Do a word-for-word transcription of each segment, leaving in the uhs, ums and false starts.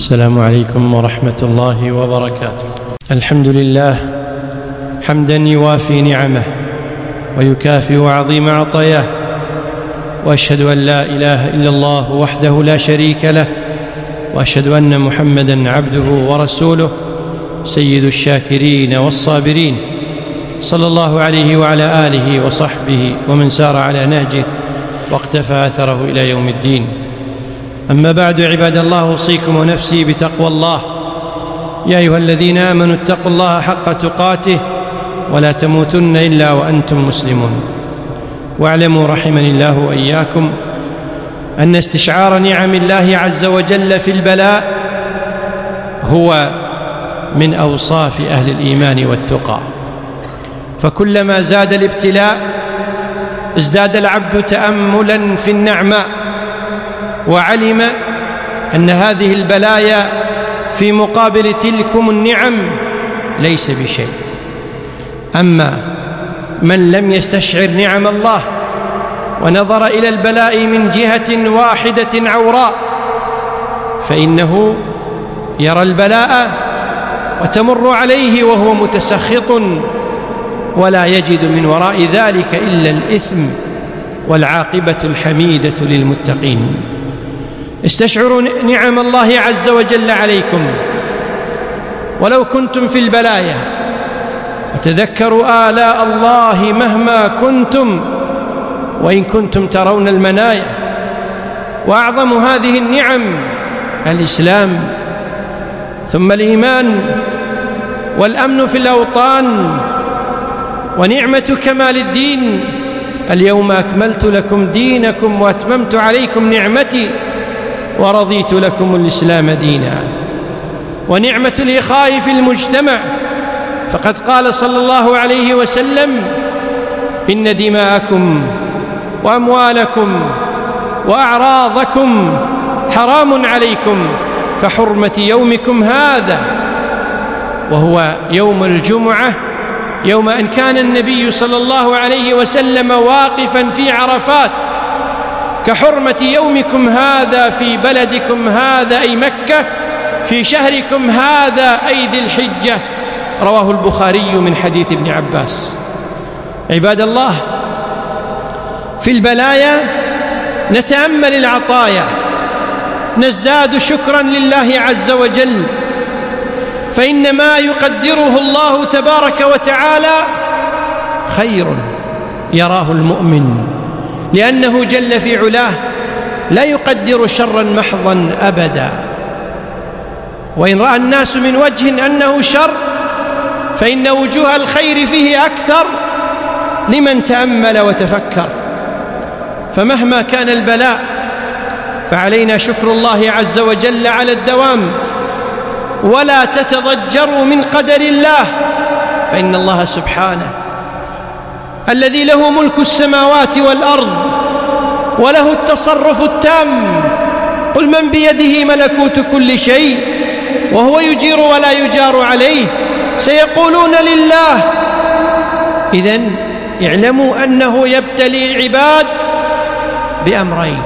السلام عليكم ورحمة الله وبركاته. الحمد لله حمدا يوافي نعمه ويكافئ عظيم عطاياه، وأشهد أن لا إله إلا الله وحده لا شريك له، وأشهد أن محمدا عبده ورسوله سيد الشاكرين والصابرين، صلى الله عليه وعلى آله وصحبه ومن سار على نهجه واقتفى أثره إلى يوم الدين. أما بعد، عباد الله، أوصيكم ونفسي بتقوى الله. يا أيها الذين آمنوا اتقوا الله حق تقاته ولا تموتن إلا وأنتم مسلمون. واعلموا رحمني الله وإياكم أن استشعار نعم الله عز وجل في البلاء هو من أوصاف أهل الإيمان والتقى، فكلما زاد الابتلاء ازداد العبد تأملا في النعماء، وعلم أن هذه البلايا في مقابل تلكم النعم ليس بشيء. أما من لم يستشعر نعم الله ونظر إلى البلاء من جهة واحدة عوراء، فإنه يرى البلاء وتمر عليه وهو متسخط، ولا يجد من وراء ذلك إلا الإثم، والعاقبة الحميدة للمتقين. استشعروا نعم الله عز وجل عليكم ولو كنتم في البلايا، وتذكروا آلاء الله مهما كنتم وإن كنتم ترون المنايا. وأعظم هذه النعم الإسلام، ثم الإيمان، والأمن في الأوطان، ونعمة كمال الدين. اليوم أكملت لكم دينكم وأتممت عليكم نعمتي ورضيت لكم الإسلام دينا. ونعمة الإخاء في المجتمع، فقد قال صلى الله عليه وسلم: إن دماءكم وأموالكم وأعراضكم حرام عليكم كحرمة يومكم هذا، وهو يوم الجمعة، يوم أن كان النبي صلى الله عليه وسلم واقفا في عرفات، كحرمة يومكم هذا في بلدكم هذا أي مكة، في شهركم هذا أي ذي الحجة. رواه البخاري من حديث ابن عباس. عباد الله، في البلايا نتأمل العطايا، نزداد شكرا لله عز وجل، فإن ما يقدره الله تبارك وتعالى خير يراه المؤمن، لأنه جل في علاه لا يقدر شرا محضا أبدا. وإن رأى الناس من وجه أنه شر، فإن وجوه الخير فيه أكثر لمن تأمل وتفكر. فمهما كان البلاء فعلينا شكر الله عز وجل على الدوام، ولا تتضجروا من قدر الله، فإن الله سبحانه الذي له ملك السماوات والأرض وله التصرف التام، قل من بيده ملكوت كل شيء وهو يجير ولا يجار عليه، سيقولون لله. إذن اعلموا أنه يبتلي العباد بأمرين: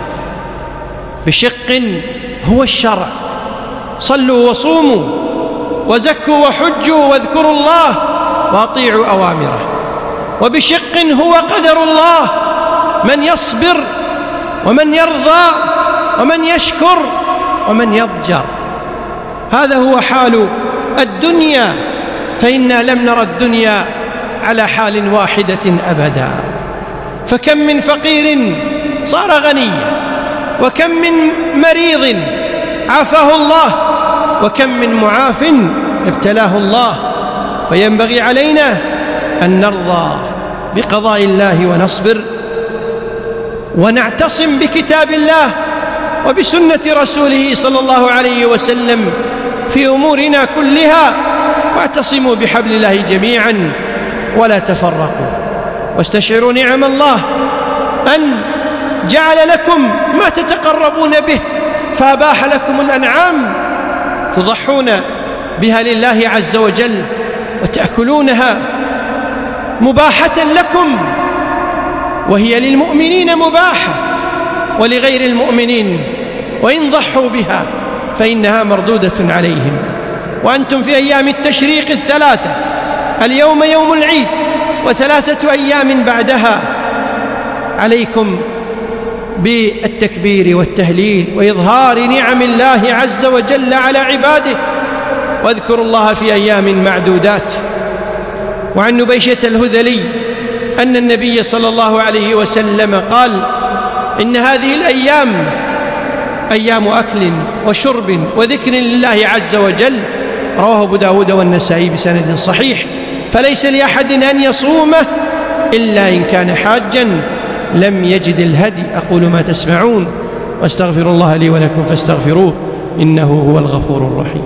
بشق هو الشرع، صلوا وصوموا وزكوا وحجوا واذكروا الله وأطيعوا أوامره، وبشق هو قدر الله، من يصبر ومن يرضى ومن يشكر ومن يضجر. هذا هو حال الدنيا، فإنا لم نرى الدنيا على حال واحدة أبدا. فكم من فقير صار غنيا، وكم من مريض عافاه الله، وكم من معاف ابتلاه الله. فينبغي علينا أن نرضى بقضاء الله ونصبر، ونعتصم بكتاب الله وبسنة رسوله صلى الله عليه وسلم في أمورنا كلها. واعتصموا بحبل الله جميعا ولا تفرقوا، واستشعروا نعم الله أن جعل لكم ما تتقربون به، فأباح لكم الأنعام تضحون بها لله عز وجل وتأكلونها مباحة لكم، وهي للمؤمنين مباحة ولغير المؤمنين، وإن ضحوا بها فإنها مردودة عليهم. وأنتم في أيام التشريق الثلاثة، اليوم يوم العيد وثلاثة أيام بعدها، عليكم بالتكبير والتهليل وإظهار نعم الله عز وجل على عباده، واذكروا الله في أيام معدودات. وعن نبيشة الهذلي أن النبي صلى الله عليه وسلم قال: إن هذه الأيام أيام أكل وشرب وذكر لله عز وجل، رواه أبو داود والنسائي بسند صحيح، فليس لأحد أن يصومه إلا إن كان حاجا لم يجد الهدي. أقول ما تسمعون واستغفر الله لي ولكم فاستغفروه إنه هو الغفور الرحيم.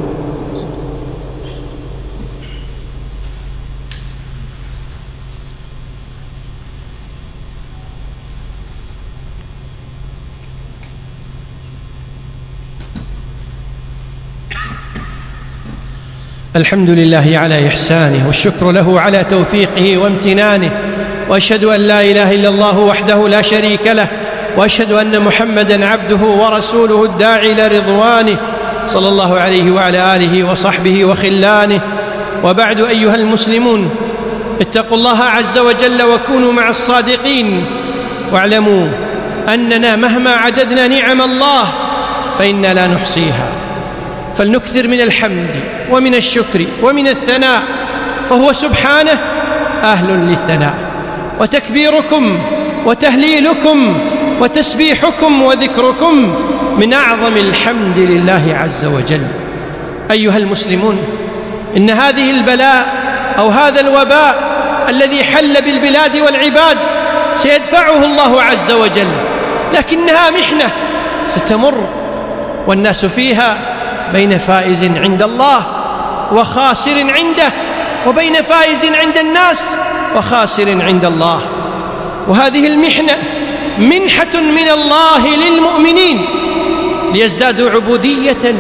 الحمد لله على إحسانه، والشكر له على توفيقه وامتنانه، وأشهد أن لا إله إلا الله وحده لا شريك له، وأشهد أن محمدًا عبده ورسوله الداعي إلى رضوانه، صلى الله عليه وعلى آله وصحبه وخلانه. وبعد، أيها المسلمون، اتقوا الله عز وجل وكونوا مع الصادقين، واعلموا أننا مهما عددنا نعم الله فإنا لا نحصيها، فلنكثر من الحمد ومن الشكر ومن الثناء، فهو سبحانه أهل للثناء. وتكبيركم وتهليلكم وتسبيحكم وذكركم من أعظم الحمد لله عز وجل. أيها المسلمون، إن هذه البلاء أو هذا الوباء الذي حل بالبلاد والعباد سيدفعه الله عز وجل، لكنها محنة ستمر، والناس فيها بين فائز عند الله وخاسر عنده، وبين فائز عند الناس وخاسر عند الله. وهذه المحنة منحة من الله للمؤمنين ليزدادوا عبودية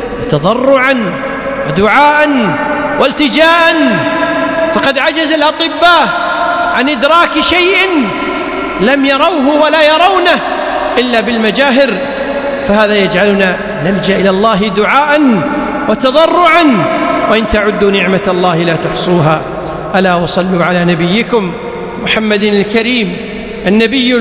وتضرعا ودعاء والتجاء، فقد عجز الأطباء عن إدراك شيء لم يروه ولا يرونه إلا بالمجاهر، فهذا يجعلنا نلجأ إلى الله دعاء وتضرعا، وإن تعدوا نعمة الله لا تحصوها. ألا وصلوا على نبيكم محمد الكريم، النبي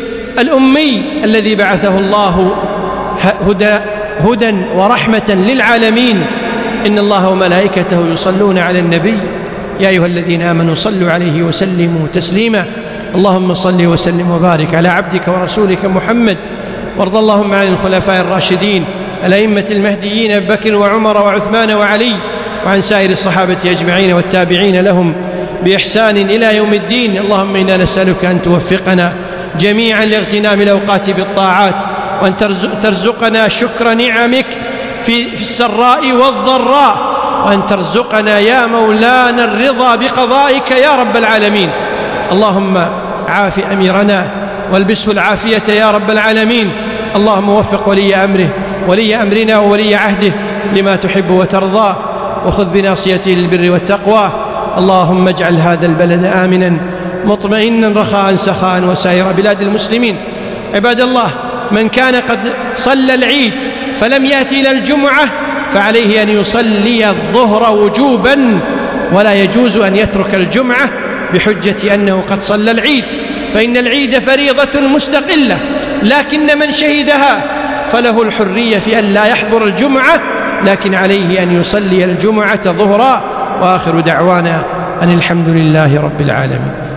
الأمي الذي بعثه الله هدى, هدى ورحمة للعالمين. إن الله وملائكته يصلون على النبي، يا أيها الذين آمنوا صلوا عليه وسلموا تسليما. اللهم صل وسلم وبارك على عبدك ورسولك محمد، وارض اللهم عن الخلفاء الراشدين الأئمة المهديين أبي بكر وعمر وعثمان وعلي، وعن سائر الصحابة أجمعين والتابعين لهم بإحسان إلى يوم الدين. اللهم إنا نسألك أن توفقنا جميعا لاغتنام الأوقات بالطاعات، وأن ترزقنا شكر نعمك في السراء والضراء، وأن ترزقنا يا مولانا الرضا بقضائك يا رب العالمين. اللهم عاف أميرنا والبسه العافية يا رب العالمين. اللهم وفق ولي أمره ولي أمرنا وولي عهده لما تحب وترضى، وخذ بناصيته للبر والتقوى. اللهم اجعل هذا البلد آمنا مطمئنا رخاء سخاء وسائر بلاد المسلمين. عباد الله، من كان قد صلى العيد فلم يأتي إلى الجمعة فعليه أن يصلي الظهر وجوبا، ولا يجوز أن يترك الجمعة بحجة أنه قد صلى العيد، فإن العيد فريضة مستقلة، لكن من شهدها فله الحرية في أن لا يحضر الجمعة، لكن عليه أن يصلي الجمعة ظهرا. وآخر دعوانا أن الحمد لله رب العالمين.